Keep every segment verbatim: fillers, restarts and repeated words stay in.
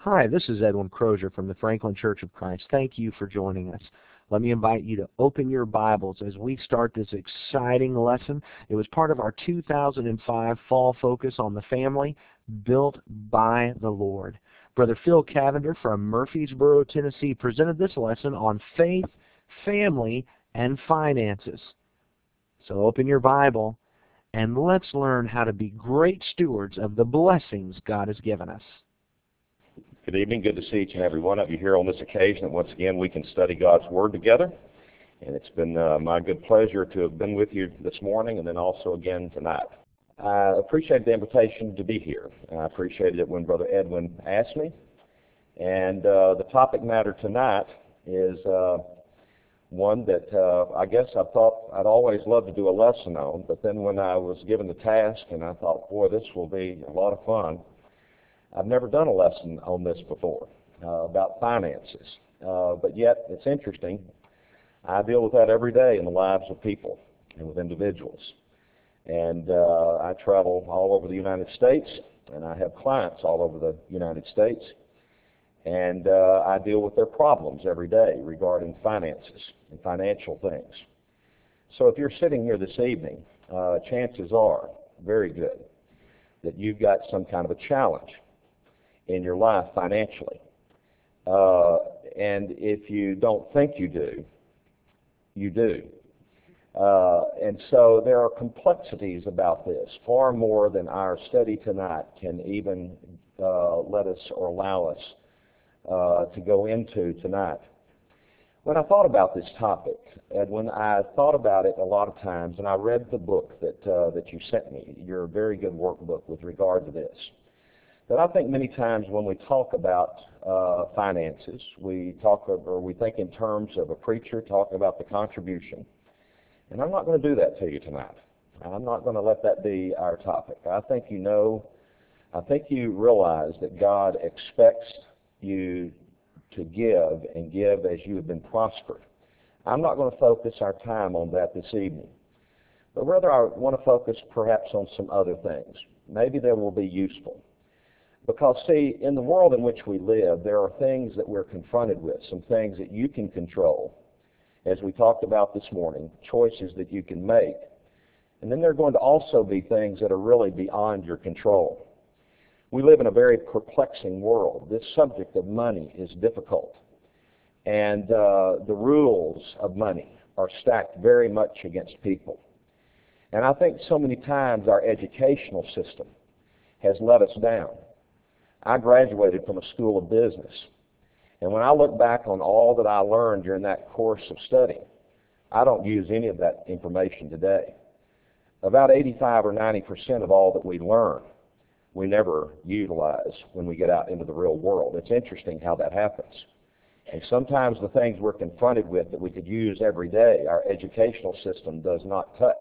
Hi, this is Edwin Crozier from the Franklin Church of Christ. Thank you for joining us. Let me invite you to open your Bibles as we start this exciting lesson. It was part of our two thousand five fall focus on the family, built by the Lord. Brother Phil Cavender from Murfreesboro, Tennessee, presented this lesson on faith, family, and finances. So open your Bible and let's learn how to be great stewards of the blessings God has given us. Good evening. Good to see each and every one of you here on this occasion. That once again we can study God's Word together. And it's been uh, my good pleasure to have been with you this morning and then also again tonight. I appreciate the invitation to be here. I appreciated it when Brother Edwin asked me. And uh, the topic matter tonight is uh, one that uh, I guess I thought I'd always love to do a lesson on. But then when I was given the task and I thought, boy, this will be a lot of fun. I've never done a lesson on this before, uh, about finances. Uh, but yet, it's interesting. I deal with that every day in the lives of people and with individuals. And uh, I travel all over the United States, and I have clients all over the United States. And uh, I deal with their problems every day regarding finances and financial things. So if you're sitting here this evening, uh, chances are, very good, that you've got some kind of a challenge in your life financially. Uh, and if you don't think you do, you do. Uh, and so there are complexities about this, far more than our study tonight can even uh, let us or allow us uh, to go into tonight. When I thought about this topic, and when I thought about it a lot of times, and I read the book that, uh, that you sent me, your very good workbook with regard to this, that I think many times when we talk about uh, finances, we talk of, or we think in terms of a preacher talking about the contribution. And I'm not going to do that to you tonight. I'm not going to let that be our topic. I think you know, I think you realize that God expects you to give and give as you have been prospered. I'm not going to focus our time on that this evening. But rather I want to focus perhaps on some other things. Maybe they will be useful. Because, see, in the world in which we live, there are things that we're confronted with, some things that you can control, as we talked about this morning, choices that you can make. And then there are going to also be things that are really beyond your control. We live in a very perplexing world. This subject of money is difficult. And uh, the rules of money are stacked very much against people. And I think so many times our educational system has let us down. I graduated from a school of business, and when I look back on all that I learned during that course of study, I don't use any of that information today. About eighty-five or ninety percent of all that we learn, we never utilize when we get out into the real world. It's interesting how that happens. And sometimes the things we're confronted with that we could use every day, our educational system does not touch.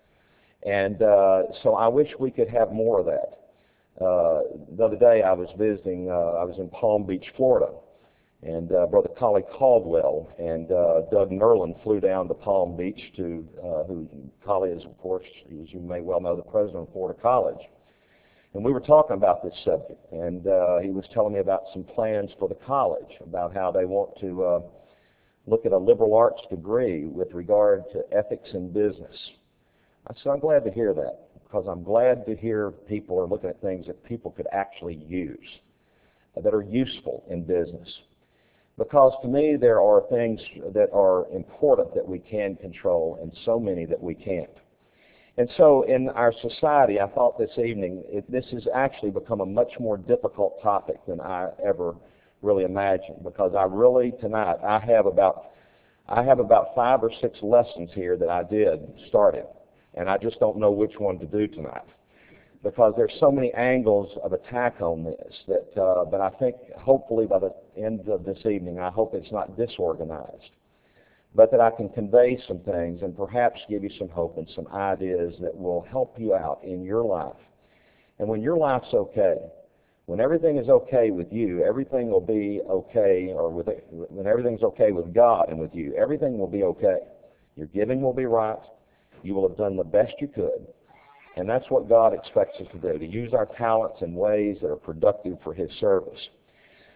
And uh, so I wish we could have more of that. Uh, the other day I was visiting, uh, I was in Palm Beach, Florida, and uh, Brother Collie Caldwell and uh, Doug Nerlin flew down to Palm Beach to, uh, who Collie is, of course, as you may well know, the president of Florida College. And we were talking about this subject, and uh, he was telling me about some plans for the college, about how they want to uh, look at a liberal arts degree with regard to ethics in business. I said, I'm glad to hear that, because I'm glad to hear people are looking at things that people could actually use, that are useful in business. Because to me, there are things that are important that we can control and so many that we can't. And so in our society, I thought this evening, it, this has actually become a much more difficult topic than I ever really imagined, because I really, tonight, I have about, I have about five or six lessons here that I did, started. And I just don't know which one to do tonight, because there's so many angles of attack on this that, uh, but I think hopefully by the end of this evening, I hope it's not disorganized, but that I can convey some things and perhaps give you some hope and some ideas that will help you out in your life. And when your life's okay, when everything is okay with you, everything will be okay, or with it, when everything's okay with God and with you, everything will be okay. Your giving will be right. You will have done the best you could. And that's what God expects us to do, to use our talents in ways that are productive for His service.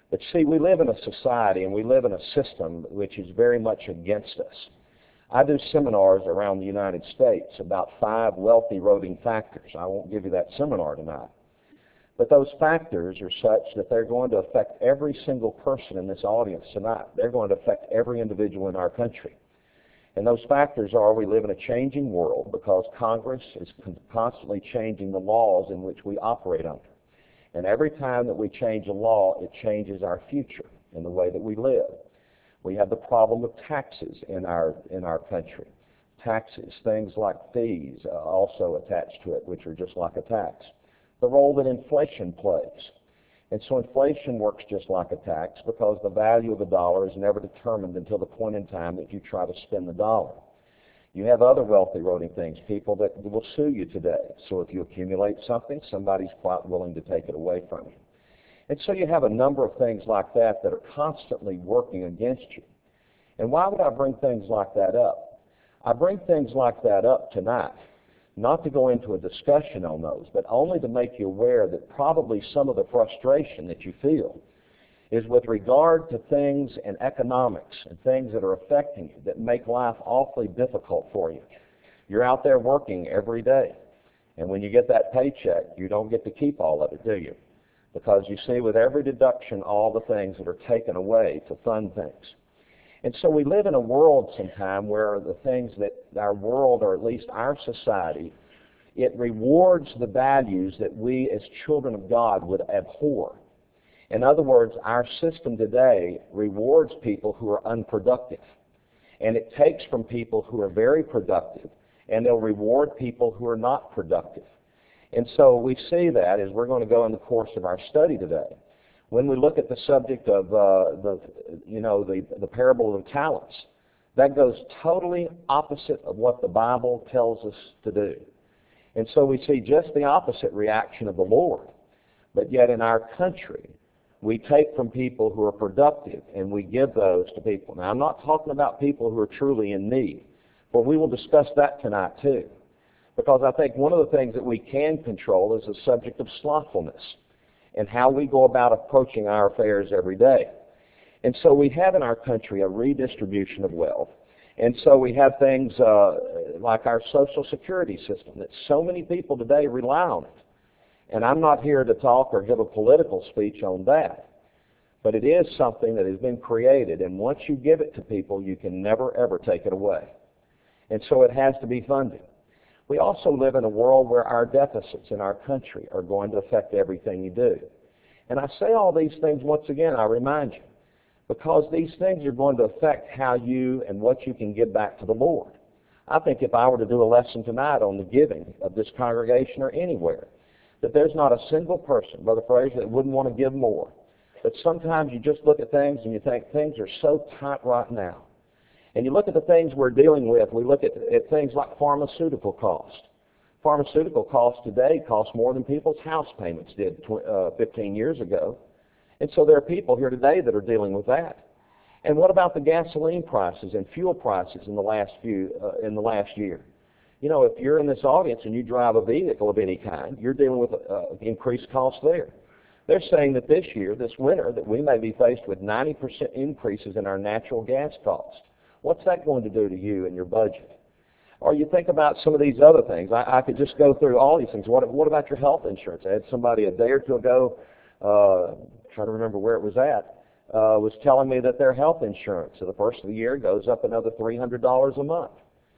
But see, we live in a society and we live in a system which is very much against us. I do seminars around the United States about five wealth eroding factors. I won't give you that seminar tonight. But those factors are such that they're going to affect every single person in this audience tonight. They're going to affect every individual in our country. And those factors are we live in a changing world because Congress is constantly changing the laws in which we operate under. And every time that we change a law, it changes our future in the way that we live. We have the problem of taxes in our in our country. Taxes, things like fees uh, also attached to it, which are just like a tax. The role that inflation plays. And so inflation works just like a tax because the value of the dollar is never determined until the point in time that you try to spend the dollar. You have other wealth eroding things, people that will sue you today. So if you accumulate something, somebody's quite willing to take it away from you. And so you have a number of things like that that are constantly working against you. And why would I bring things like that up? I bring things like that up tonight, not to go into a discussion on those, but only to make you aware that probably some of the frustration that you feel is with regard to things in economics and things that are affecting you that make life awfully difficult for you. You're out there working every day, and when you get that paycheck, you don't get to keep all of it, do you? Because you see, with every deduction, all the things that are taken away to fund things. And so we live in a world sometime where the things that our world, or at least our society, it rewards the values that we as children of God would abhor. In other words, our system today rewards people who are unproductive. And it takes from people who are very productive, and they'll reward people who are not productive. And so we see that as we're going to go in the course of our study today. When we look at the subject of uh, the, you know, the, the parable of the talents, that goes totally opposite of what the Bible tells us to do. And so we see just the opposite reaction of the Lord. But yet in our country, we take from people who are productive and we give those to people. Now, I'm not talking about people who are truly in need, for we will discuss that tonight too. Because I think one of the things that we can control is the subject of slothfulness and how we go about approaching our affairs every day. And so we have in our country a redistribution of wealth. And so we have things uh, like our Social Security system that so many people today rely on it. And I'm not here to talk or give a political speech on that. But it is something that has been created, and once you give it to people, you can never, ever take it away. And so it has to be funded. We also live in a world where our deficits in our country are going to affect everything you do. And I say all these things once again, I remind you, because these things are going to affect how you and what you can give back to the Lord. I think if I were to do a lesson tonight on the giving of this congregation or anywhere, that there's not a single person, Brother Fraser, that wouldn't want to give more. But sometimes you just look at things and you think things are so tight right now. And you look at the things we're dealing with, we look at, at things like pharmaceutical cost. Pharmaceutical costs today cost more than people's house payments did uh, fifteen years ago. And so there are people here today that are dealing with that. And what about the gasoline prices and fuel prices in the last few uh, in the last year? You know, if you're in this audience and you drive a vehicle of any kind, you're dealing with uh, increased costs there. They're saying that this year, this winter, that we may be faced with ninety percent increases in our natural gas costs. What's that going to do to you and your budget? Or you think about some of these other things. I, I could just go through all these things. What, what about your health insurance? I had somebody a day or two ago, uh, trying to remember where it was at, uh, was telling me that their health insurance at the first of the year goes up another three hundred dollars a month.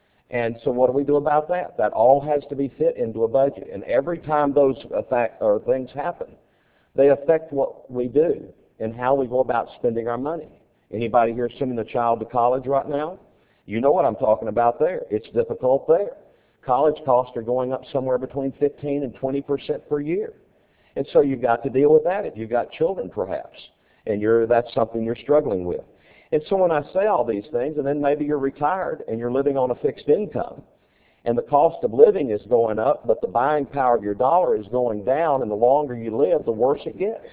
And so what do we do about that? That all has to be fit into a budget. And every time those effect, or things happen, they affect what we do and how we go about spending our money. Anybody here sending a child to college right now? You know what I'm talking about there. It's difficult there. College costs are going up somewhere between fifteen and twenty percent per year. And so you've got to deal with that if you've got children perhaps, and you're, that's something you're struggling with. And so when I say all these things, and then maybe you're retired and you're living on a fixed income, and the cost of living is going up, but the buying power of your dollar is going down, and the longer you live, the worse it gets.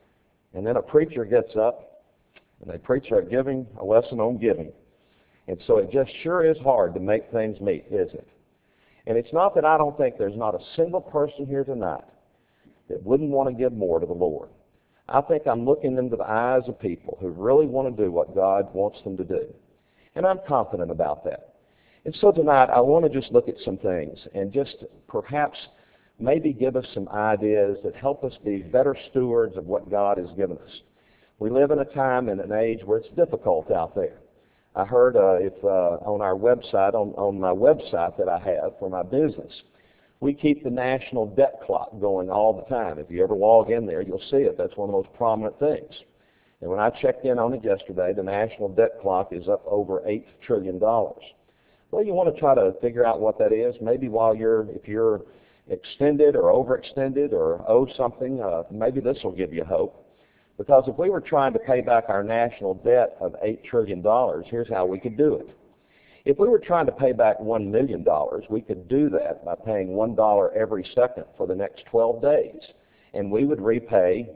And then a preacher gets up, and they preach a giving, a lesson on giving. And so it just sure is hard to make things meet, isn't it? And it's not that I don't think there's not a single person here tonight that wouldn't want to give more to the Lord. I think I'm looking into the eyes of people who really want to do what God wants them to do. And I'm confident about that. And so tonight I want to just look at some things and just perhaps maybe give us some ideas that help us be better stewards of what God has given us. We live in a time and an age where it's difficult out there. I heard uh, if uh, on our website, on, on my website that I have for my business, we keep the national debt clock going all the time. If you ever log in there, you'll see it. That's one of the most prominent things. And when I checked in on it yesterday, the national debt clock is up over eight trillion dollars. Well, you want to try to figure out what that is. Maybe while you're, if you're extended or overextended or owe something, uh, maybe this will give you hope. Because if we were trying to pay back our national debt of eight trillion dollars, here's how we could do it. If we were trying to pay back one million dollars, we could do that by paying one dollar every second for the next twelve days, and we would repay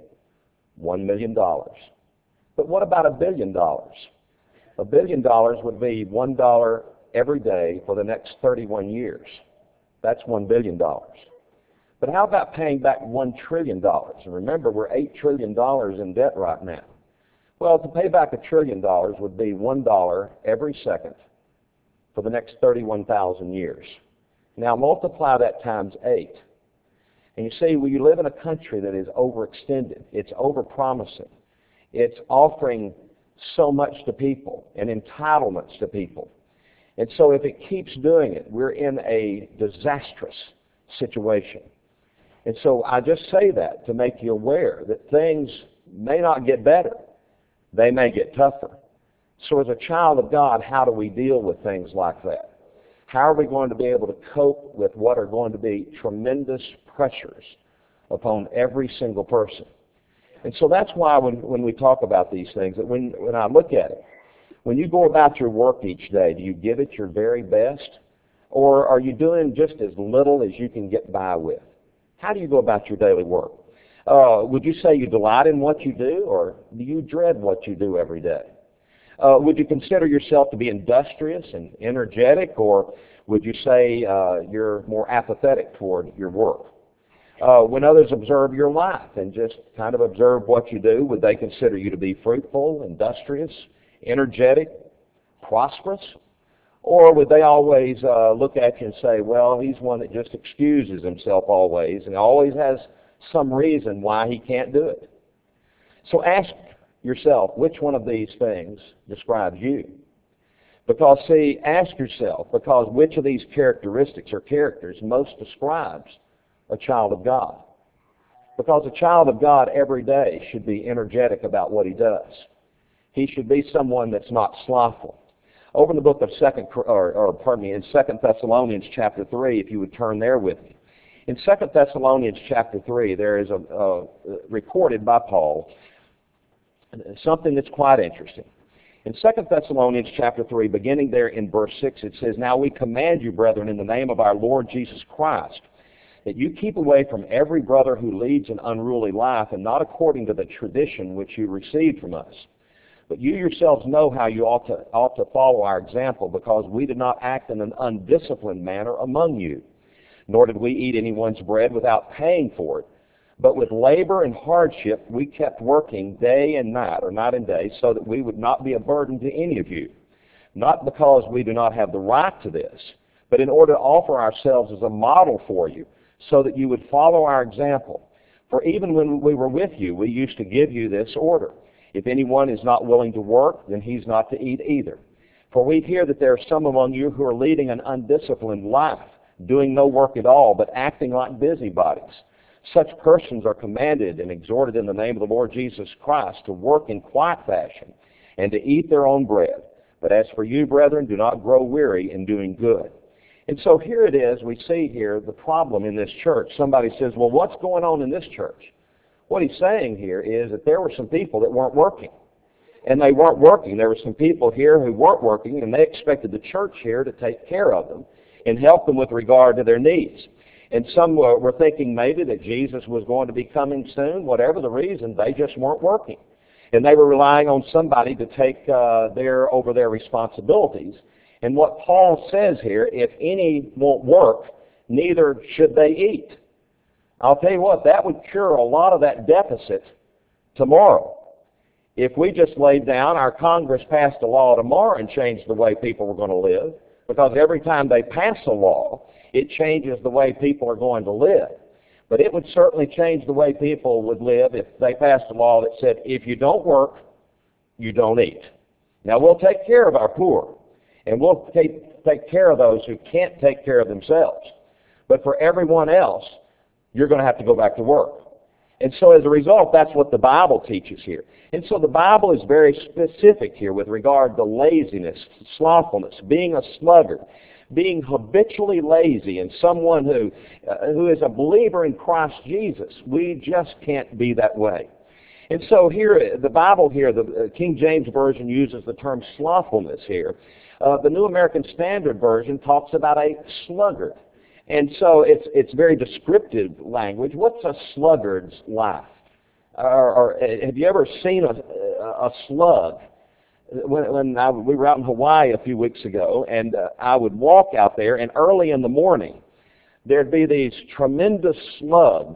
one million dollars. But what about a billion dollars? A billion dollars would be one dollar every day for the next thirty-one years. That's one billion dollars. But how about paying back one trillion dollars? And remember, we're eight trillion dollars in debt right now. Well, to pay back a trillion dollars would be one dollar every second for the next thirty-one thousand years. Now multiply that times eight. And you see, we live in a country that is overextended. It's overpromising. It's offering so much to people and entitlements to people. And so if it keeps doing it, we're in a disastrous situation. And so I just say that to make you aware that things may not get better. They may get tougher. So as a child of God, how do we deal with things like that? How are we going to be able to cope with what are going to be tremendous pressures upon every single person? And so that's why when, when we talk about these things, that when, when I look at it, when you go about your work each day, do you give it your very best? Or are you doing just as little as you can get by with? How do you go about your daily work? Uh, would you say you delight in what you do, or do you dread what you do every day? Uh, would you consider yourself to be industrious and energetic, or would you say uh, you're more apathetic toward your work? Uh, when others observe your life and just kind of observe what you do, would they consider you to be fruitful, industrious, energetic, prosperous? Or would they always uh, look at you and say, well, he's one that just excuses himself always and always has some reason why he can't do it? So ask yourself, which one of these things describes you? Because, see, ask yourself, because which of these characteristics or characters most describes a child of God? Because a child of God every day should be energetic about what he does. He should be someone that's not slothful. Over in the book of Second, or, or pardon me, in Second Thessalonians chapter three, if you would turn there with me. In Second Thessalonians chapter three, there is a, a recorded by Paul something that's quite interesting. In Second Thessalonians chapter three, beginning there in verse six, it says, "Now we command you, brethren, in the name of our Lord Jesus Christ, that you keep away from every brother who leads an unruly life, and not according to the tradition which you received from us. But you yourselves know how you ought to, ought to follow our example, because we did not act in an undisciplined manner among you, nor did we eat anyone's bread without paying for it. But with labor and hardship we kept working day and night, or night and day, so that we would not be a burden to any of you, not because we do not have the right to this, but in order to offer ourselves as a model for you, so that you would follow our example. For even when we were with you, we used to give you this order: if anyone is not willing to work, then he's not to eat either. For we hear that there are some among you who are leading an undisciplined life, doing no work at all, but acting like busybodies. Such persons are commanded and exhorted in the name of the Lord Jesus Christ to work in quiet fashion and to eat their own bread. But as for you, brethren, do not grow weary in doing good." And so here it is, we see here the problem in this church. Somebody says, well, what's going on in this church? What he's saying here is that there were some people that weren't working. And they weren't working. There were some people here who weren't working, and they expected the church here to take care of them and help them with regard to their needs. And some were, were thinking maybe that Jesus was going to be coming soon. Whatever the reason, they just weren't working. And they were relying on somebody to take uh, their over their responsibilities. And what Paul says here, if any won't work, neither should they eat. I'll tell you what, that would cure a lot of that deficit tomorrow. If we just laid down, our Congress passed a law tomorrow and changed the way people were going to live, because every time they pass a law, it changes the way people are going to live. But it would certainly change the way people would live if they passed a law that said, if you don't work, you don't eat. Now, we'll take care of our poor, and we'll take, take care of those who can't take care of themselves. But for everyone else, you're going to have to go back to work. And so as a result, that's what the Bible teaches here. And so the Bible is very specific here with regard to laziness, slothfulness, being a sluggard, being habitually lazy, and someone who, uh, who is a believer in Christ Jesus. We just can't be that way. And so here, the Bible here, the King James Version uses the term slothfulness here. Uh, the New American Standard Version talks about a sluggard. And so it's it's very descriptive language. What's a sluggard's life? Or, or have you ever seen a, a slug? When, when I, we were out in Hawaii a few weeks ago, and uh, I would walk out there, and early in the morning, there'd be these tremendous slugs,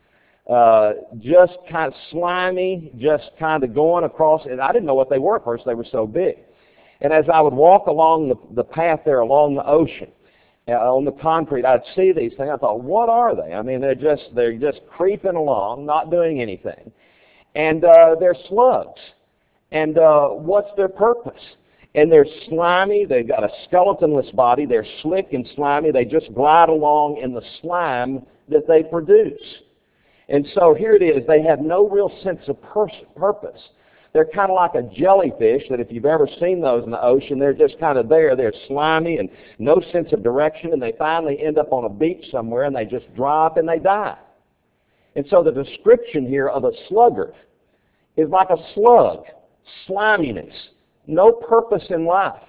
uh, just kind of slimy, just kind of going across, and I didn't know what they were at first. They were so big. And as I would walk along the, the path there along the ocean, Uh, on the concrete, I'd see these things. I thought, what are they? I mean, they're just they're just creeping along, not doing anything, and uh, they're slugs. And uh, what's their purpose? And they're slimy. They've got a skeletonless body. They're slick and slimy. They just glide along in the slime that they produce. And so here it is. They have no real sense of pers- purpose. They're kind of like a jellyfish that if you've ever seen those in the ocean, they're just kind of there. They're slimy and no sense of direction, and they finally end up on a beach somewhere, and they just drop and they die. And so the description here of a sluggard is like a slug, sliminess, no purpose in life,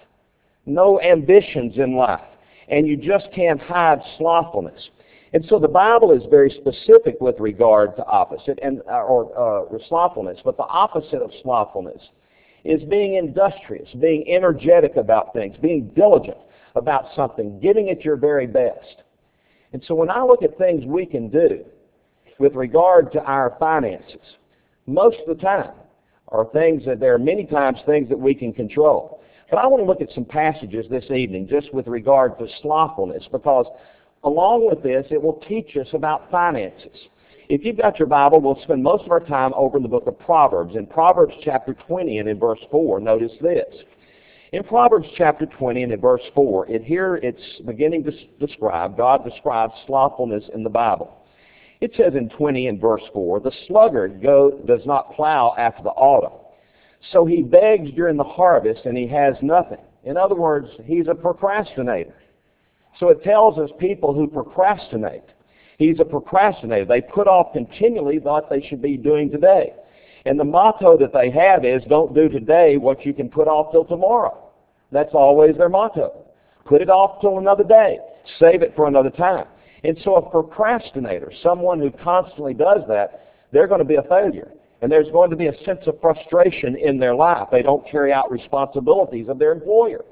no ambitions in life, and you just can't hide slothfulness. And so the Bible is very specific with regard to opposite and or uh, slothfulness. But the opposite of slothfulness is being industrious, being energetic about things, being diligent about something, giving it your very best. And so when I look at things we can do with regard to our finances, most of the time are things that there are many times things that we can control. But I want to look at some passages this evening just with regard to slothfulness, because along with this, it will teach us about finances. If you've got your Bible, we'll spend most of our time over in the book of Proverbs. In Proverbs chapter twenty and in verse four, notice this. In Proverbs chapter twenty and in verse four, it here it's beginning to describe, God describes slothfulness in the Bible. It says in twenty and verse four, the sluggard go, does not plow after the autumn. So he begs during the harvest and he has nothing. In other words, he's a procrastinator. So it tells us people who procrastinate. He's a procrastinator. They put off continually what they should be doing today. And the motto that they have is, don't do today what you can put off till tomorrow. That's always their motto. Put it off till another day. Save it for another time. And so a procrastinator, someone who constantly does that, they're going to be a failure. And there's going to be a sense of frustration in their life. They don't carry out responsibilities of their employer.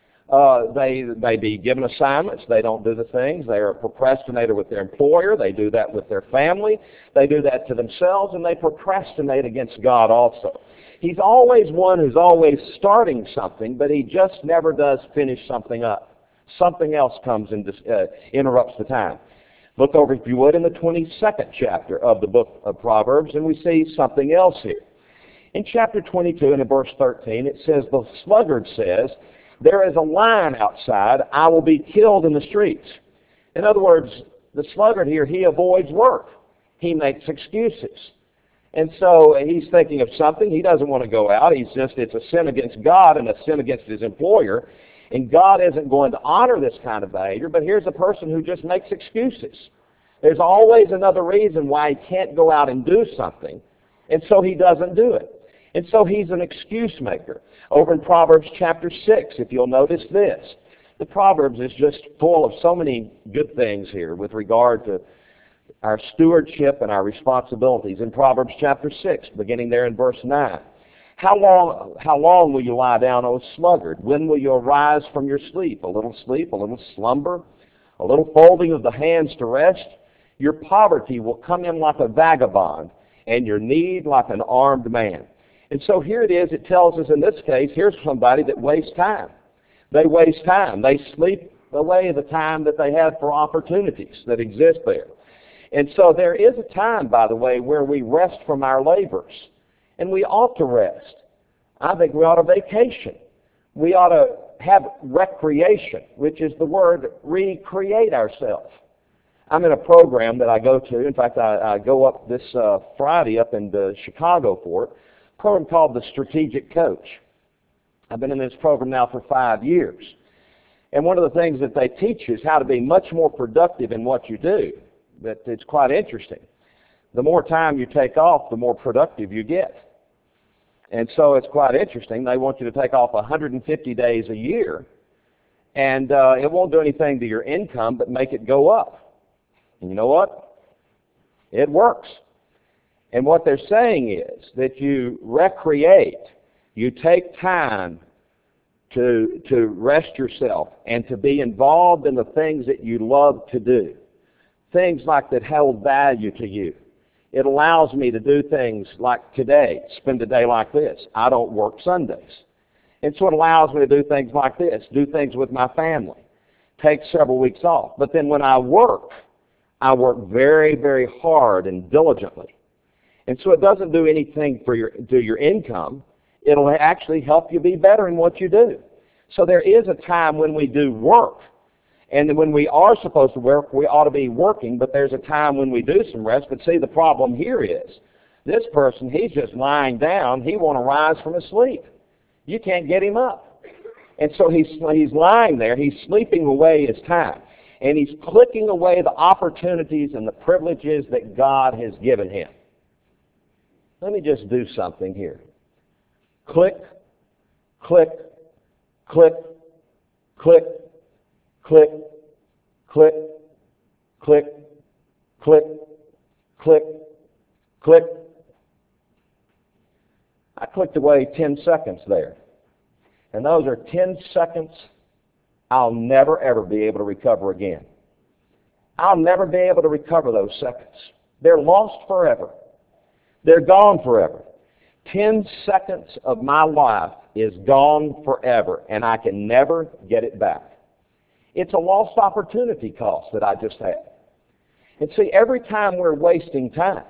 Uh, they may be given assignments. They don't do the things. They are a procrastinator with their employer. They do that with their family. They do that to themselves, and they procrastinate against God also. He's always one who's always starting something, but he just never does finish something up. Something else comes and uh, interrupts the time. Look over, if you would, in the twenty-second chapter of the book of Proverbs, and we see something else here. In chapter twenty-two and in verse thirteen, it says, the sluggard says, there is a lion outside, I will be killed in the streets. In other words, the sluggard here, he avoids work. He makes excuses. And so he's thinking of something. He doesn't want to go out. He's just, it's a sin against God and a sin against his employer. And God isn't going to honor this kind of behavior, but here's a person who just makes excuses. There's always another reason why he can't go out and do something, and so he doesn't do it. And so he's an excuse maker. Over in Proverbs chapter six, if you'll notice this, the Proverbs is just full of so many good things here with regard to our stewardship and our responsibilities. In Proverbs chapter six, beginning there in verse nine, How long, how long will you lie down, O sluggard? When will you arise from your sleep? A little sleep, a little slumber, a little folding of the hands to rest? Your poverty will come in like a vagabond, and your need like an armed man. And so here it is, it tells us in this case, here's somebody that wastes time. They waste time. They sleep away the time that they have for opportunities that exist there. And so there is a time, by the way, where we rest from our labors. And we ought to rest. I think we ought to vacation. We ought to have recreation, which is the word recreate ourselves. I'm in a program that I go to. In fact, I, I go up this uh, Friday up into Chicago for it, a program called the Strategic Coach. I've been in this program now for five years. And one of the things that they teach you is how to be much more productive in what you do. But it's quite interesting. The more time you take off, the more productive you get. And so it's quite interesting. They want you to take off one hundred fifty days a year, and uh, it won't do anything to your income but make it go up. And you know what? It works. And what they're saying is that you recreate, you take time to, to rest yourself and to be involved in the things that you love to do, things like that hold value to you. It allows me to do things like today, spend a day like this. I don't work Sundays. And so it allows me to do things like this, do things with my family, take several weeks off. But then when I work, I work very, very hard and diligently. And so it doesn't do anything for your, to your income. It'll actually help you be better in what you do. So there is a time when we do work. And when we are supposed to work, we ought to be working, but there's a time when we do some rest. But see, the problem here is, this person, he's just lying down. He won't rise from his sleep. You can't get him up. And so he's, he's lying there. He's sleeping away his time. And he's clicking away the opportunities and the privileges that God has given him. Let me just do something here. Click, click, click, click, click, click, click, click, click, click. I clicked away ten seconds there. And those are ten seconds I'll never, ever be able to recover again. I'll never be able to recover those seconds. They're lost forever. They're gone forever. Ten seconds of my life is gone forever, and I can never get it back. It's a lost opportunity cost that I just had. And see, every time we're wasting time,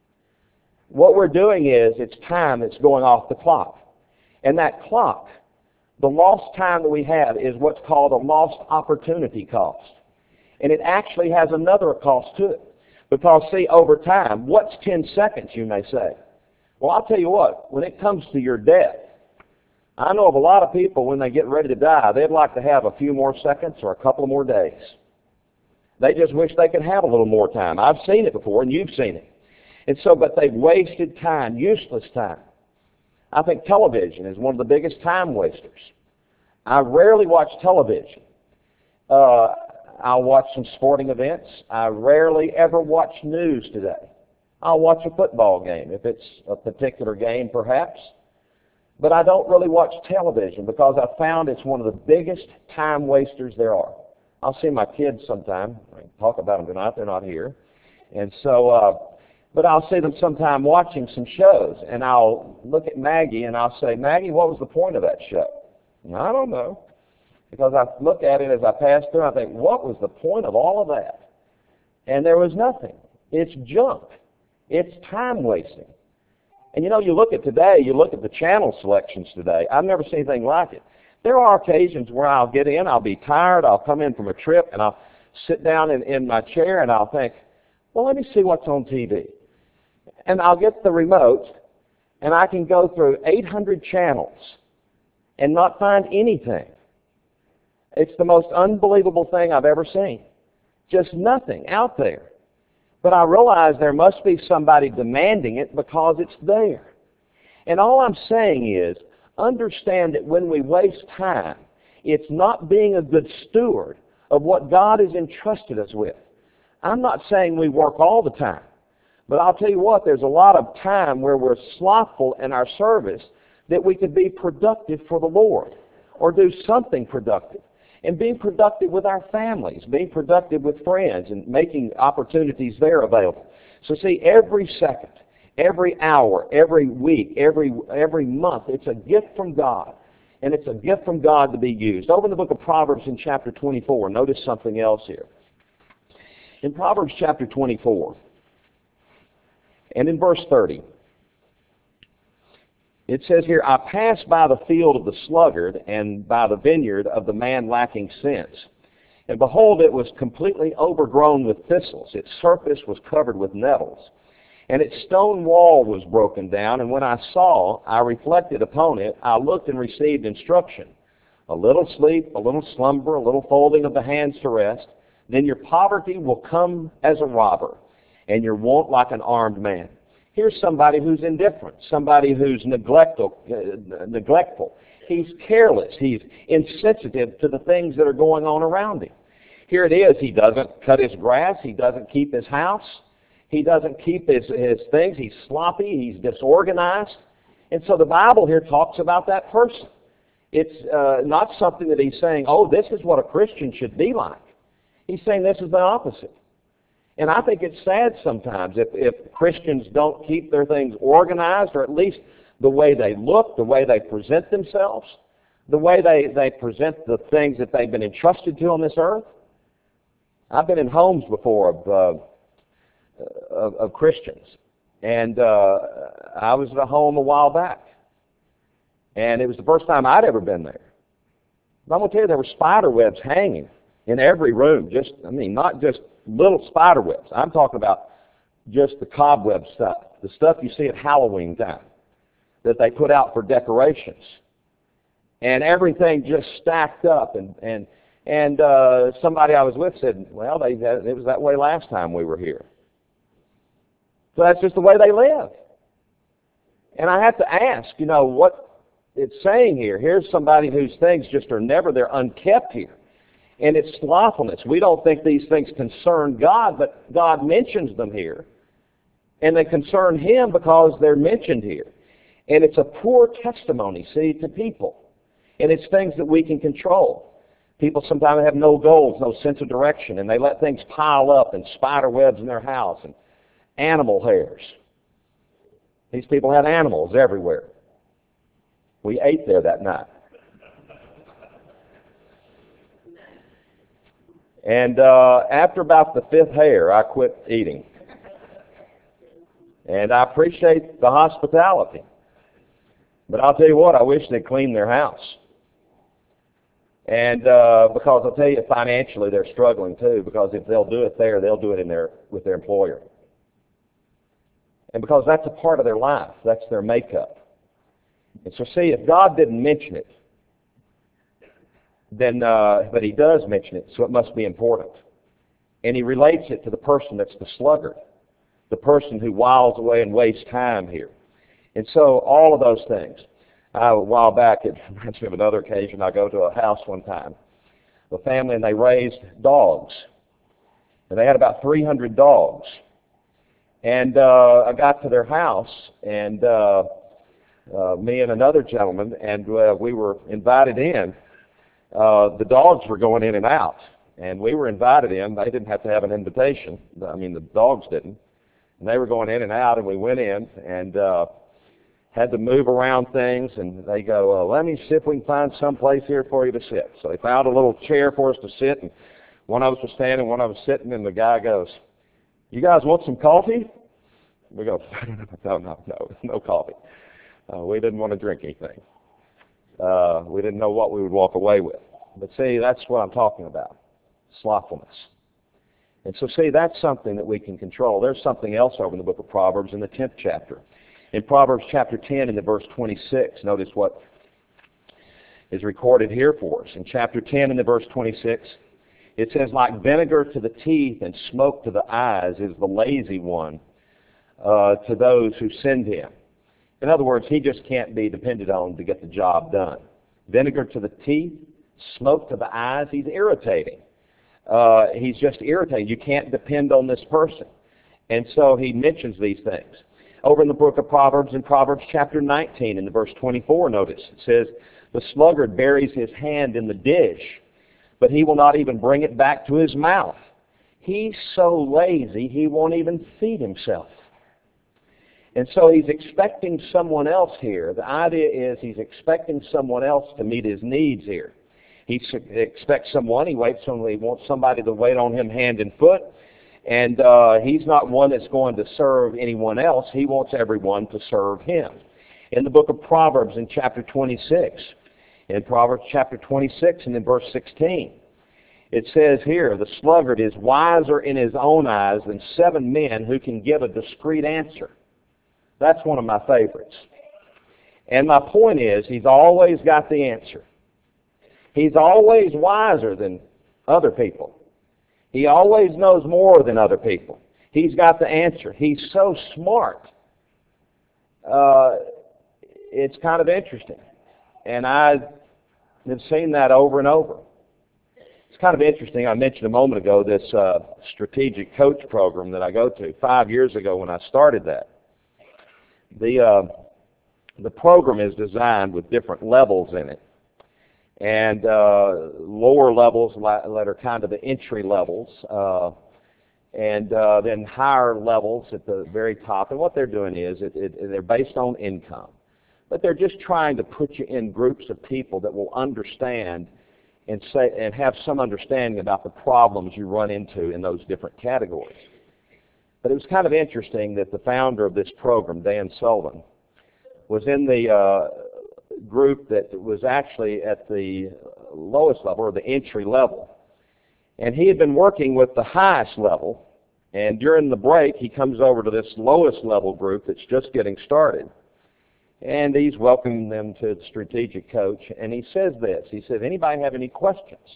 what we're doing is it's time that's going off the clock. And that clock, the lost time that we have, is what's called a lost opportunity cost. And it actually has another cost to it. Because, see, over time, what's ten seconds, you may say? Well, I'll tell you what, when it comes to your death, I know of a lot of people, when they get ready to die, they'd like to have a few more seconds or a couple more days. They just wish they could have a little more time. I've seen it before, and you've seen it. And so, but they've wasted time, useless time. I think television is one of the biggest time wasters. I rarely watch television. Uh, I'll watch some sporting events. I rarely ever watch news today. I'll watch a football game, if it's a particular game perhaps. But I don't really watch television because I found it's one of the biggest time wasters there are. I'll see my kids sometime. I can talk about them tonight. They're not here. And so, uh, but I'll see them sometime watching some shows. And I'll look at Maggie and I'll say, Maggie, what was the point of that show? And I don't know. Because I look at it as I pass through and I think, what was the point of all of that? And there was nothing. It's junk. It's time wasting. And you know, you look at today, you look at the channel selections today. I've never seen anything like it. There are occasions where I'll get in, I'll be tired, I'll come in from a trip, and I'll sit down in, in my chair and I'll think, well, let me see what's on T V. And I'll get the remote, and I can go through eight hundred channels and not find anything. It's the most unbelievable thing I've ever seen. Just nothing out there. But I realize there must be somebody demanding it because it's there. And all I'm saying is, understand that when we waste time, it's not being a good steward of what God has entrusted us with. I'm not saying we work all the time, but I'll tell you what, there's a lot of time where we're slothful in our service that we could be productive for the Lord or do something productive. And being productive with our families, being productive with friends, and making opportunities there available. So see, every second, every hour, every week, every every month. It's a gift from God, and it's a gift from God to be used. Over in the book of Proverbs in chapter twenty-four, notice something else here. In Proverbs chapter twenty-four, and in verse thirty, it says here, I passed by the field of the sluggard and by the vineyard of the man lacking sense. And behold, it was completely overgrown with thistles. Its surface was covered with nettles. And its stone wall was broken down. And when I saw, I reflected upon it. I looked and received instruction. A little sleep, a little slumber, a little folding of the hands to rest. Then your poverty will come as a robber, and your want like an armed man. Here's somebody who's indifferent, somebody who's neglectful. Uh, neglectful. He's careless. He's insensitive to the things that are going on around him. Here it is. He doesn't cut his grass. He doesn't keep his house. He doesn't keep his, his things. He's sloppy. He's disorganized. And so the Bible here talks about that person. It's uh, not something that he's saying, oh, this is what a Christian should be like. He's saying this is the opposite. And I think it's sad sometimes if, if Christians don't keep their things organized, or at least the way they look, the way they present themselves, the way they, they present the things that they've been entrusted to on this earth. I've been in homes before of, uh, of, of Christians, and uh, I was at a home a while back, and it was the first time I'd ever been there. But I'm going to tell you, there were spider webs hanging in every room. Just, I mean, not just little spider webs. I'm talking about just the cobweb stuff, the stuff you see at Halloween time that they put out for decorations, and everything just stacked up. And and and uh, somebody I was with said, "Well, they had, it was that way last time we were here." So that's just the way they live. And I have to ask, you know, what it's saying here. Here's somebody whose things just are never, they're unkept here. And it's slothfulness. We don't think these things concern God, but God mentions them here. And they concern Him because they're mentioned here. And it's a poor testimony, see, to people. And it's things that we can control. People sometimes have no goals, no sense of direction, and they let things pile up, and spider webs in their house, and animal hairs. These people had animals everywhere. We ate there that night. And uh, after about the fifth hair, I quit eating. And I appreciate the hospitality. But I'll tell you what, I wish they'd clean their house. And uh, because I'll tell you, financially they're struggling too, because if they'll do it there, they'll do it in their with their employer. And because that's a part of their life, that's their makeup. And so see, if God didn't mention it, then, uh, but He does mention it, so it must be important. And He relates it to the person that's the sluggard, the person who whiles away and wastes time here. And so all of those things. I, a while back, it reminds me of another occasion, I go to a house one time, a family, and they raised dogs. And they had about three hundred dogs. And uh, I got to their house, and uh, uh, me and another gentleman, and uh, we were invited in. Uh, the dogs were going in and out, and we were invited in. They didn't have to have an invitation. I mean, the dogs didn't. And they were going in and out, and we went in and uh, had to move around things. And they go, well, let me see if we can find some place here for you to sit. So they found a little chair for us to sit, and one of us was standing, one of us was sitting, and the guy goes, you guys want some coffee? We go, no, no, no, no coffee. Uh, we didn't want to drink anything. Uh, we didn't know what we would walk away with. But see, that's what I'm talking about, slothfulness. And so see, that's something that we can control. There's something else over in the book of Proverbs in the tenth chapter. In Proverbs chapter ten in the verse twenty-six, notice what is recorded here for us. In chapter ten in the verse twenty-six, it says, like vinegar to the teeth and smoke to the eyes is the lazy one uh, to those who send him. In other words, he just can't be depended on to get the job done. Vinegar to the teeth, smoke to the eyes, he's irritating. Uh, he's just irritating. You can't depend on this person. And so he mentions these things. Over in the book of Proverbs, in Proverbs chapter nineteen, in the verse twenty-four, notice, it says, the sluggard buries his hand in the dish, but he will not even bring it back to his mouth. He's so lazy, he won't even feed himself. And so he's expecting someone else here. The idea is he's expecting someone else to meet his needs here. He expects someone, he waits on, he wants somebody to wait on him hand and foot. And uh, he's not one that's going to serve anyone else. He wants everyone to serve him. In the book of Proverbs in chapter twenty-six, in Proverbs chapter twenty-six and in verse sixteen, it says here, the sluggard is wiser in his own eyes than seven men who can give a discreet answer. That's one of my favorites. And my point is, he's always got the answer. He's always wiser than other people. He always knows more than other people. He's got the answer. He's so smart. Uh, it's kind of interesting. And I have seen that over and over. It's kind of interesting. I mentioned a moment ago this uh, strategic coach program that I go to. Five years ago when I started that. The, uh, the program is designed with different levels in it. And uh, lower levels that are kind of the entry levels, uh, and uh, then higher levels at the very top. And what they're doing is it, it, they're based on income. But they're just trying to put you in groups of people that will understand and say and have some understanding about the problems you run into in those different categories. But it was kind of interesting that the founder of this program, Dan Sullivan, was in the uh, group that was actually at the lowest level, or the entry level. And he had been working with the highest level, and during the break he comes over to this lowest level group that's just getting started. And he's welcoming them to the strategic coach, and he says this, he said, anybody have any questions?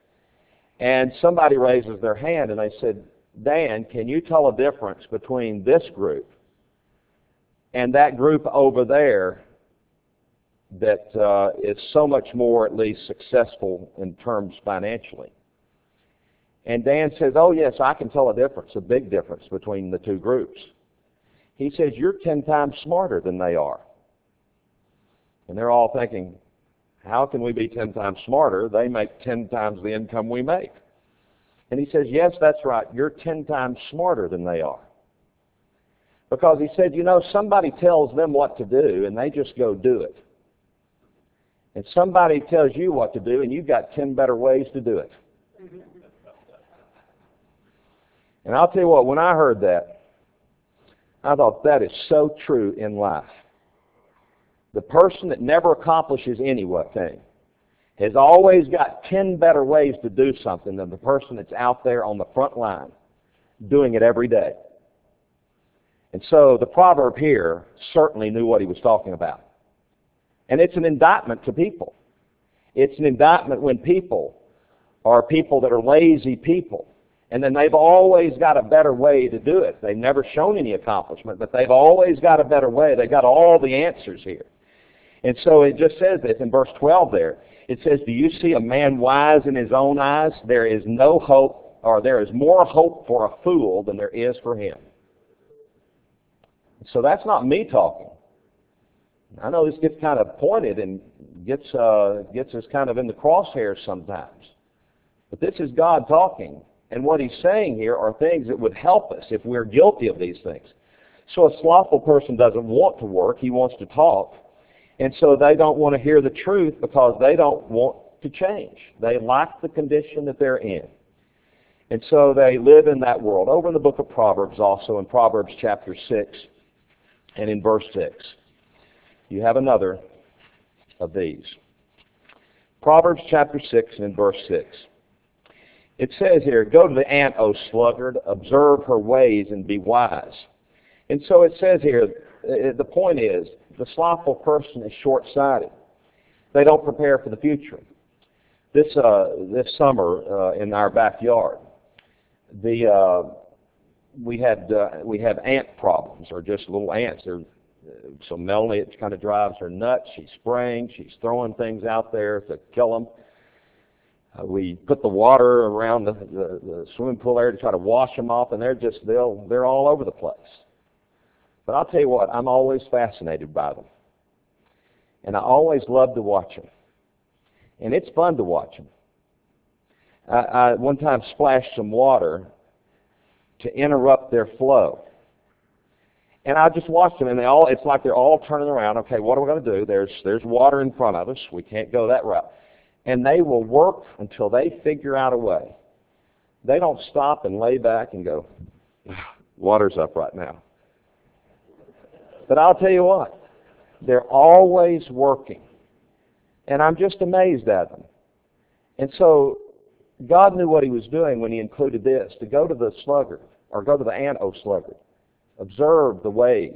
And somebody raises their hand, and they said, Dan, can you tell a difference between this group and that group over there that uh, is so much more, at least, successful in terms financially? And Dan says, oh, yes, I can tell a difference, a big difference between the two groups. He says, you're ten times smarter than they are. And they're all thinking, how can we be ten times smarter? They make ten times the income we make. And he says, yes, that's right. You're ten times smarter than they are. Because he said, you know, somebody tells them what to do, and they just go do it. And somebody tells you what to do, and you've got ten better ways to do it. And I'll tell you what, when I heard that, I thought that is so true in life. The person that never accomplishes anything has always got ten better ways to do something than the person that's out there on the front line doing it every day. And so the proverb here certainly knew what he was talking about. And it's an indictment to people. It's an indictment when people are people that are lazy people. And then they've always got a better way to do it. They've never shown any accomplishment, but they've always got a better way. They've got all the answers here. And so it just says this in verse twelve there. It says, do you see a man wise in his own eyes? There is no hope, or there is more hope for a fool than there is for him. So that's not me talking. I know this gets kind of pointed and gets uh, gets us kind of in the crosshairs sometimes. But this is God talking. And what he's saying here are things that would help us if we're guilty of these things. So a slothful person doesn't want to work. He wants to talk. And so they don't want to hear the truth because they don't want to change. They like the condition that they're in. And so they live in that world. Over in the book of Proverbs also, in Proverbs chapter six and in verse six, you have another of these. Proverbs chapter six and in verse six. It says here, go to the ant, O sluggard, observe her ways and be wise. And so it says here, the point is, the slothful person is short-sighted. They don't prepare for the future. This uh, this summer uh, in our backyard, the uh, we had uh, we have ant problems, or just little ants. They're, so Melanie, it kind of drives her nuts. She's spraying, she's throwing things out there to kill them. Uh, we put the water around the, the, the swimming pool area to try to wash them off, and they're just they'll they're all over the place. But I'll tell you what, I'm always fascinated by them. And I always love to watch them. And it's fun to watch them. I, I one time splashed some water to interrupt their flow. And I just watched them, and they all, it's like they're all turning around. Okay, what are we going to do? There's, there's water in front of us. We can't go that route. And they will work until they figure out a way. They don't stop and lay back and go, water's up right now. But I'll tell you what, they're always working. And I'm just amazed at them. And so God knew what he was doing when he included this, to go to the sluggard, or go to the ant, O sluggard. Observe the ways.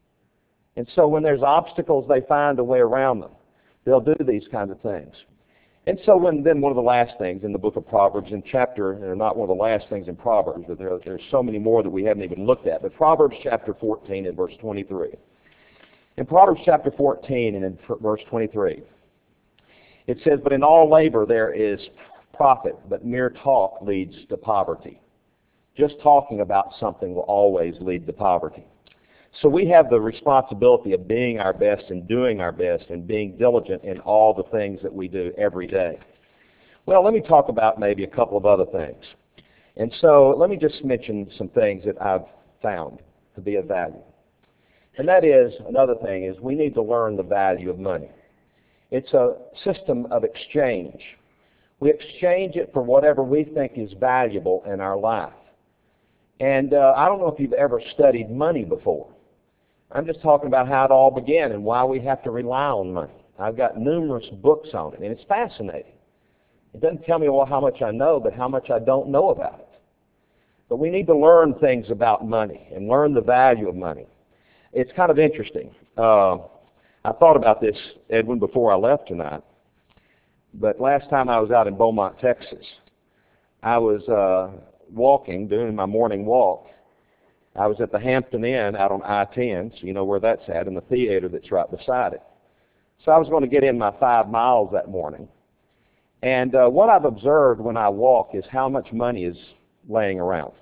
And so when there's obstacles, they find a way around them. They'll do these kinds of things. And so when, then one of the last things in the book of Proverbs, in chapter, or not one of the last things in Proverbs, but there, there's so many more that we haven't even looked at, but Proverbs chapter fourteen and verse twenty-three. In Proverbs chapter fourteen and in verse twenty-three, it says, but in all labor there is profit, but mere talk leads to poverty. Just talking about something will always lead to poverty. So we have the responsibility of being our best and doing our best and being diligent in all the things that we do every day. Well, let me talk about maybe a couple of other things. And so let me just mention some things that I've found to be of value. And that is, another thing is we need to learn the value of money. It's a system of exchange. We exchange it for whatever we think is valuable in our life. And uh, I don't know if you've ever studied money before. I'm just talking about how it all began and why we have to rely on money. I've got numerous books on it, and it's fascinating. It doesn't tell me well how much I know, but how much I don't know about it. But we need to learn things about money and learn the value of money. It's kind of interesting. Uh, I thought about this, Edwin, before I left tonight. But last time I was out in Beaumont, Texas, I was uh, walking, doing my morning walk. I was at the Hampton Inn out on I ten, so you know where that's at, in the theater that's right beside it. So I was going to get in my five miles that morning. And uh, what I've observed when I walk is how much money is laying around.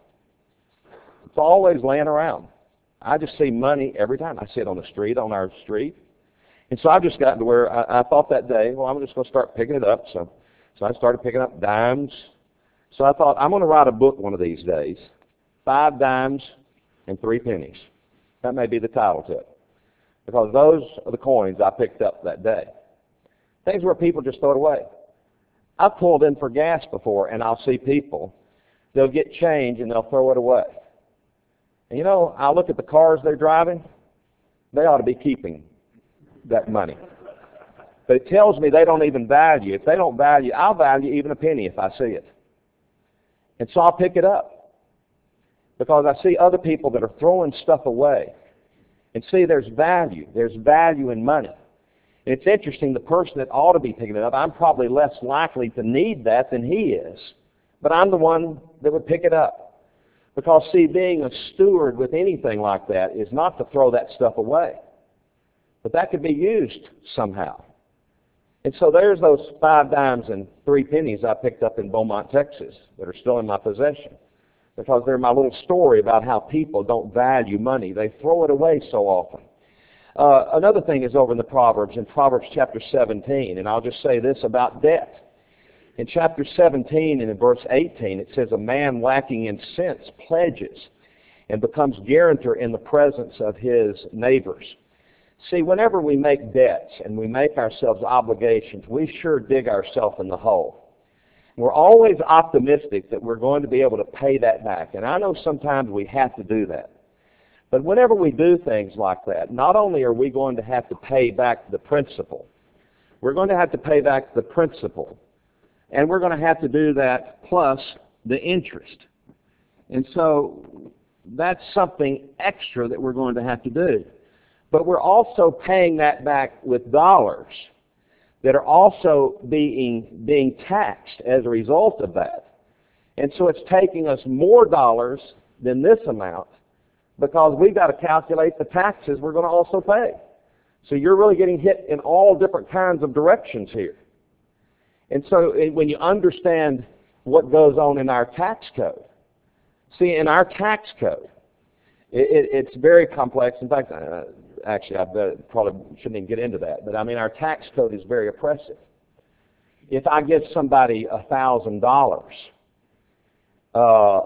It's always laying around. I just see money every time. I see it on the street, on our street. And so I've just gotten to where I, I thought that day, well, I'm just going to start picking it up. So, so I started picking up dimes. So I thought, I'm going to write a book one of these days, Five Dimes and Three Pennies. That may be the title to it. Because those are the coins I picked up that day. Things where people just throw it away. I've pulled in for gas before, and I'll see people, they'll get change and they'll throw it away. And you know, I look at the cars they're driving, they ought to be keeping that money. But it tells me they don't even value. If they don't value, I'll value even a penny if I see it. And so I'll pick it up. Because I see other people that are throwing stuff away. And see, there's value. There's value in money. And it's interesting, the person that ought to be picking it up, I'm probably less likely to need that than he is. But I'm the one that would pick it up. Because, see, being a steward with anything like that is not to throw that stuff away. But that could be used somehow. And so there's those five dimes and three pennies I picked up in Beaumont, Texas, that are still in my possession. Because they're my little story about how people don't value money. They throw it away so often. Uh, another thing is over in the Proverbs, in Proverbs chapter seventeen, and I'll just say this about debt. In chapter seventeen and in verse eighteen, it says, a man lacking in sense pledges and becomes guarantor in the presence of his neighbors. See, whenever we make debts and we make ourselves obligations, we sure dig ourselves in the hole. We're always optimistic that we're going to be able to pay that back. And I know sometimes we have to do that. But whenever we do things like that, not only are we going to have to pay back the principal, we're going to have to pay back the principal. And we're going to have to do that plus the interest. And so that's something extra that we're going to have to do. But we're also paying that back with dollars that are also being, being taxed as a result of that. And so it's taking us more dollars than this amount because we've got to calculate the taxes we're going to also pay. So you're really getting hit in all different kinds of directions here. And so when you understand what goes on in our tax code, see, in our tax code, it, it, it's very complex. In fact, uh, actually, I probably shouldn't even get into that. But I mean, our tax code is very oppressive. If I give somebody a thousand dollars, uh,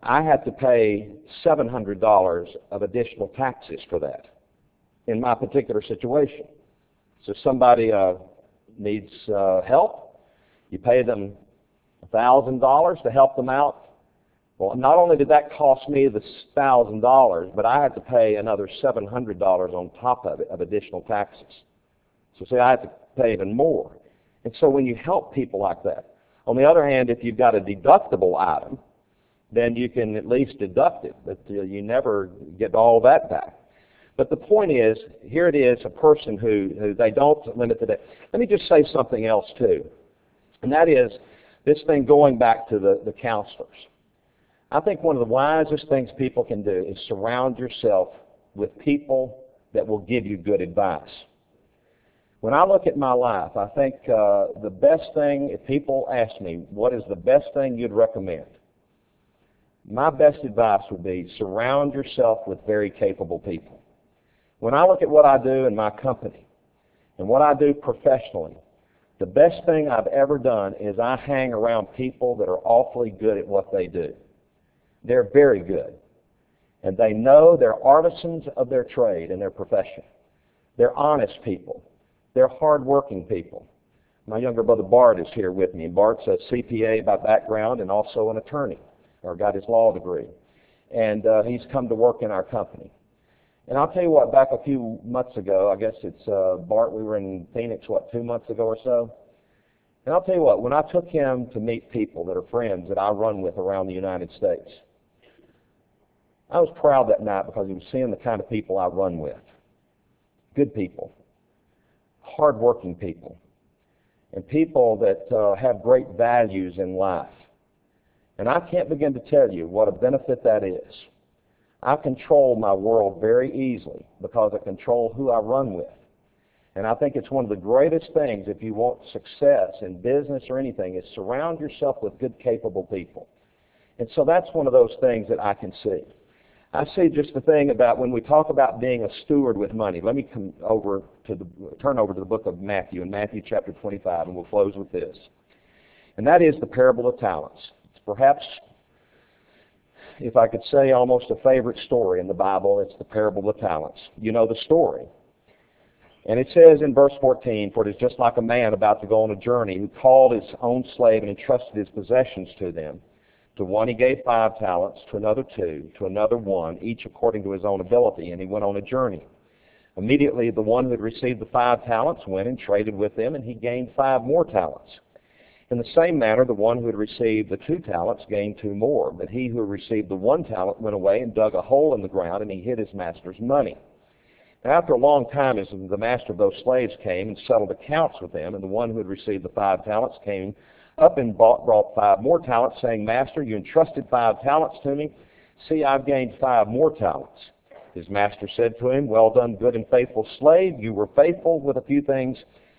I had to pay seven hundred dollars of additional taxes for that in my particular situation. So somebody uh, needs uh, help, you pay them one thousand dollars to help them out. Well, not only did that cost me the one thousand dollars, but I had to pay another seven hundred dollars on top of it of additional taxes. So see, I had to pay even more. And so when you help people like that, on the other hand, if you've got a deductible item, then you can at least deduct it, but uh, you never get all that back. But the point is, here it is, a person who, who they don't limit the debt. Let me just say something else too, and that is this thing going back to the, the counselors. I think one of the wisest things people can do is surround yourself with people that will give you good advice. When I look at my life, I think uh, the best thing, if people ask me, what is the best thing you'd recommend? My best advice would be surround yourself with very capable people. When I look at what I do in my company and what I do professionally, the best thing I've ever done is I hang around people that are awfully good at what they do. They're very good. And they know they're artisans of their trade and their profession. They're honest people. They're hard-working people. My younger brother Bart is here with me. Bart's a C P A by background and also an attorney, or got his law degree. And uh, he's come to work in our company. And I'll tell you what, back a few months ago, I guess it's, uh, Bart, we were in Phoenix, what, two months ago or so? And I'll tell you what, when I took him to meet people that are friends that I run with around the United States, I was proud that night because he was seeing the kind of people I run with. Good people, hard-working people, and people that uh, have great values in life. And I can't begin to tell you what a benefit that is. I control my world very easily because I control who I run with. And I think it's one of the greatest things if you want success in business or anything is surround yourself with good, capable people. And so that's one of those things that I can see. I see just the thing about when we talk about being a steward with money. Let me come over to the, turn over to the book of Matthew, in Matthew chapter twenty-five, and we'll close with this. And that is the parable of talents. It's perhaps, if I could say, almost a favorite story in the Bible. It's the parable of talents. You know the story. And it says in verse fourteen, "For it is just like a man about to go on a journey who called his own slave and entrusted his possessions to them. To one he gave five talents, to another two, to another one, each according to his own ability, and he went on a journey. Immediately the one who had received the five talents went and traded with them, and he gained five more talents. In the same manner, the one who had received the two talents gained two more. But he who received the one talent went away and dug a hole in the ground, and he hid his master's money. And after a long time, as the master of those slaves came and settled accounts with them, and the one who had received the five talents came up and bought, brought five more talents, saying, Master, you entrusted five talents to me. See, I've gained five more talents. His master said to him, Well done, good and faithful slave. You were faithful with a few things.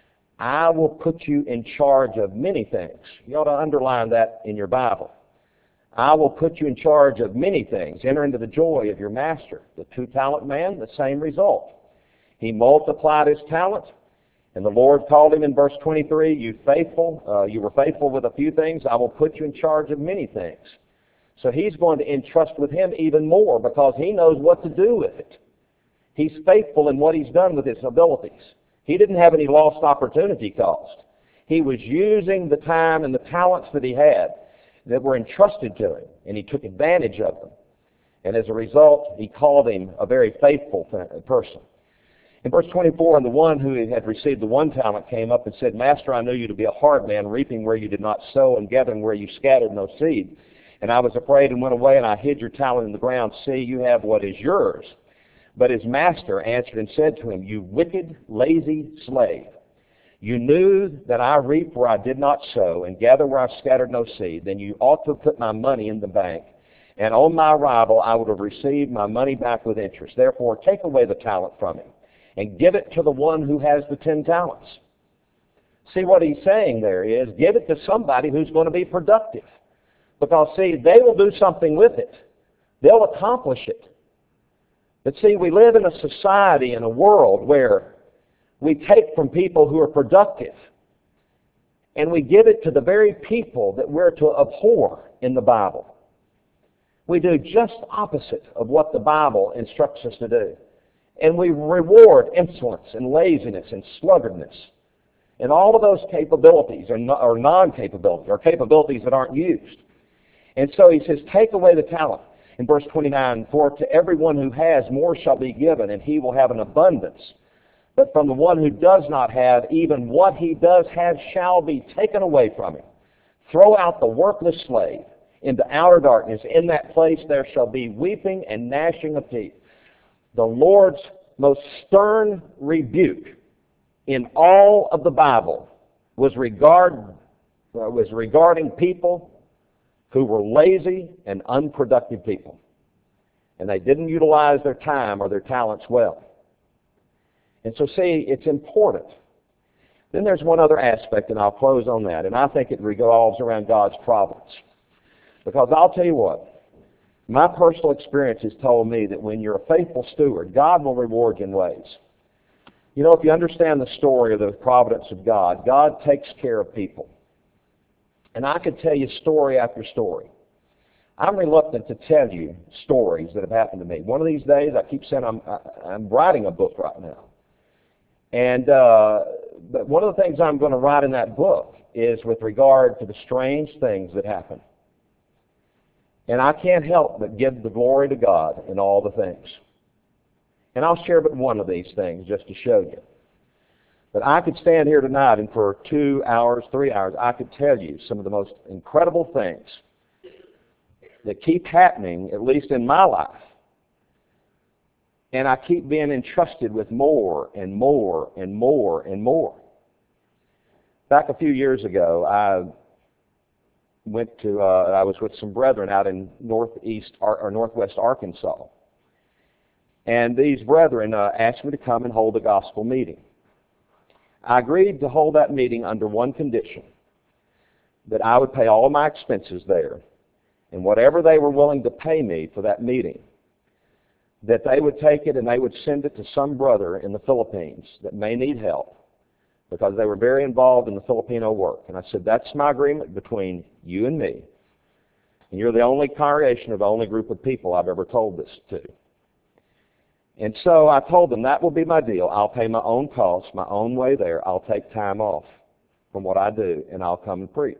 I will put you in charge of many things. You ought to underline that in your Bible. I will put you in charge of many things. Enter into the joy of your master. The two-talent man, the same result. He multiplied his talent. And the Lord called him in verse twenty-three, you faithful, uh, you were faithful with a few things, I will put you in charge of many things. So he's going to entrust with him even more because he knows what to do with it. He's faithful in what he's done with his abilities. He didn't have any lost opportunity cost. He was using the time and the talents that he had that were entrusted to him, and he took advantage of them. And as a result, he called him a very faithful person. In verse twenty-four, and the one who had received the one talent came up and said, Master, I knew you to be a hard man, reaping where you did not sow and gathering where you scattered no seed. And I was afraid and went away, and I hid your talent in the ground. See, you have what is yours. But his master answered and said to him, You wicked, lazy slave. You knew that I reap where I did not sow and gather where I scattered no seed. Then you ought to have put my money in the bank. And on my arrival, I would have received my money back with interest. Therefore, take away the talent from him and give it to the one who has the ten talents. See, what he's saying there is give it to somebody who's going to be productive. Because, see, they will do something with it. They'll accomplish it. But, see, we live in a society, in a world where we take from people who are productive and we give it to the very people that we're to abhor in the Bible. We do just opposite of what the Bible instructs us to do. And we reward insolence and laziness and sluggardness. And all of those capabilities are, no, are non-capabilities, or capabilities that aren't used. And so he says, take away the talent. In verse twenty-nine, for to everyone who has, more shall be given, and he will have an abundance. But from the one who does not have, even what he does have shall be taken away from him. Throw out the worthless slave into outer darkness. In that place there shall be weeping and gnashing of teeth. The Lord's most stern rebuke in all of the Bible was regard uh, was regarding people who were lazy and unproductive people. And they didn't utilize their time or their talents well. And so see, it's important. Then there's one other aspect, and I'll close on that, and I think it revolves around God's providence. Because I'll tell you what, my personal experience has told me that when you're a faithful steward, God will reward you in ways. You know, if you understand the story of the providence of God, God takes care of people. And I could tell you story after story. I'm reluctant to tell you stories that have happened to me. One of these days, I keep saying I'm, I'm writing a book right now. And uh, but one of the things I'm going to write in that book is with regard to the strange things that happen. And I can't help but give the glory to God in all the things. And I'll share but one of these things just to show you. But I could stand here tonight and for two hours, three hours, I could tell you some of the most incredible things that keep happening, at least in my life. And I keep being entrusted with more and more and more and more. Back a few years ago, I went to, uh, I was with some brethren out in northeast or northwest Arkansas. And these brethren uh, asked me to come and hold a gospel meeting. I agreed to hold that meeting under one condition, that I would pay all my expenses there, and whatever they were willing to pay me for that meeting, that they would take it and they would send it to some brother in the Philippines that may need help, because they were very involved in the Filipino work. And I said, that's my agreement between you and me. And you're the only congregation or the only group of people I've ever told this to. And so I told them that will be my deal. I'll pay my own costs, my own way there. I'll take time off from what I do, and I'll come and preach.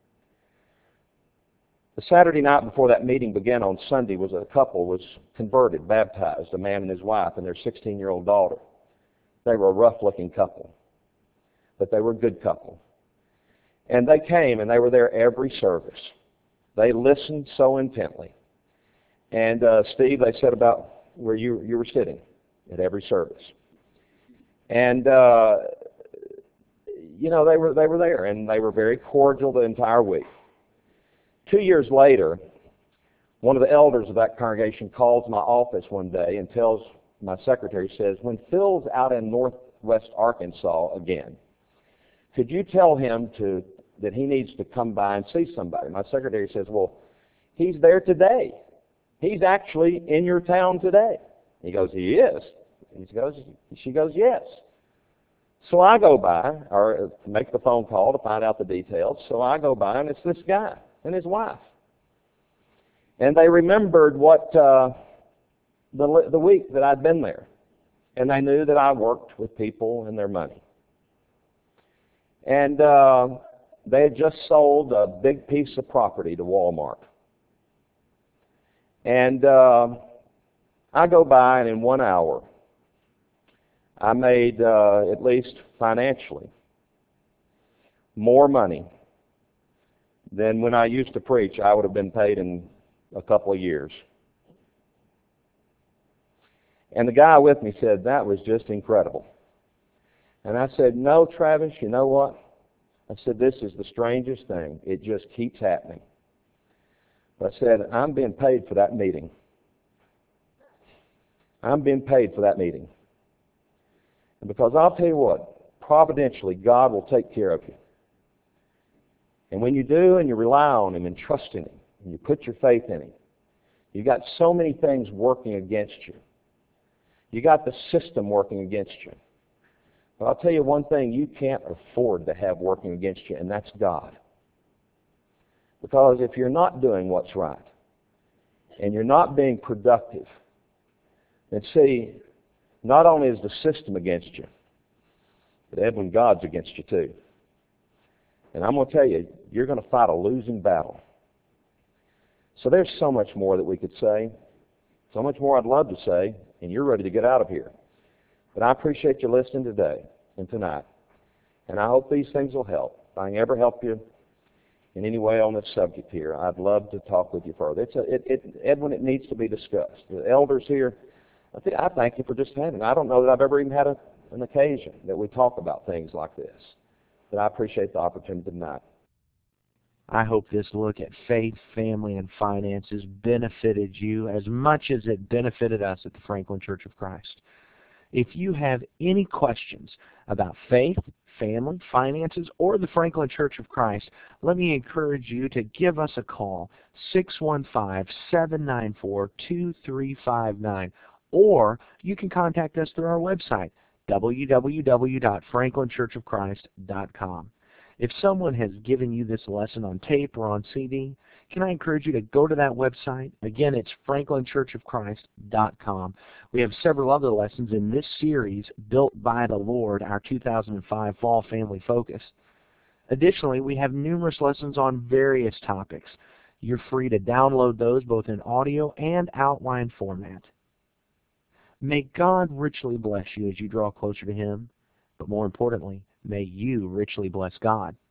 The Saturday night before that meeting began on Sunday was a couple was converted, baptized, a man and his wife and their sixteen-year-old daughter. They were a rough-looking couple, but they were a good couple. And they came, and they were there every service. They listened so intently. And uh, Steve, they said about where you you were sitting at every service. And uh, you know, they were they were there, and they were very cordial the entire week. Two years later, one of the elders of that congregation calls my office one day and tells my secretary, says, when Phil's out in northwest Arkansas again, could you tell him to that he needs to come by and see somebody? My secretary says, well, he's there today. He's actually in your town today. He goes, he is. He goes, she goes, yes. So I go by, or make the phone call to find out the details. So I go by, and it's this guy and his wife. And they remembered what uh, the the week that I'd been there, and they knew that I worked with people and their money. And uh, they had just sold a big piece of property to Walmart. And uh, I go by, and in one hour, I made, uh, at least financially, more money than when I used to preach I would have been paid in a couple of years. And the guy with me said, that was just incredible. And I said, no, Travis, you know what? I said, this is the strangest thing. It just keeps happening. I said, I'm being paid for that meeting. I'm being paid for that meeting. And because I'll tell you what, providentially, God will take care of you. And when you do, and you rely on Him and trust in Him, and you put your faith in Him, you got so many things working against you. You got the system working against you. But I'll tell you one thing you can't afford to have working against you, and that's God. Because if you're not doing what's right, and you're not being productive, then see, not only is the system against you, but Edwin, God's against you too. And I'm going to tell you, you're going to fight a losing battle. So there's so much more that we could say, so much more I'd love to say, and you're ready to get out of here. But I appreciate you listening today and tonight, and I hope these things will help. If I can ever help you in any way on this subject here, I'd love to talk with you further. It's a, it, it, Edwin, it needs to be discussed. The elders here, I, think, I thank you for just having it. I don't know that I've ever even had a, an occasion that we talk about things like this, but I appreciate the opportunity tonight. I hope this look at faith, family, and finances benefited you as much as it benefited us at the Franklin Church of Christ. If you have any questions about faith, family, finances, or the Franklin Church of Christ, let me encourage you to give us a call, six one five, seven nine four, two three five nine, or you can contact us through our website, w w w dot franklin church of christ dot com. If someone has given you this lesson on tape or on C D, can I encourage you to go to that website? Again, it's franklin church of christ dot com. We have several other lessons in this series, Built by the Lord, our two thousand five Fall Family Focus. Additionally, we have numerous lessons on various topics. You're free to download those both in audio and outline format. May God richly bless you as you draw closer to Him, but more importantly, may you richly bless God.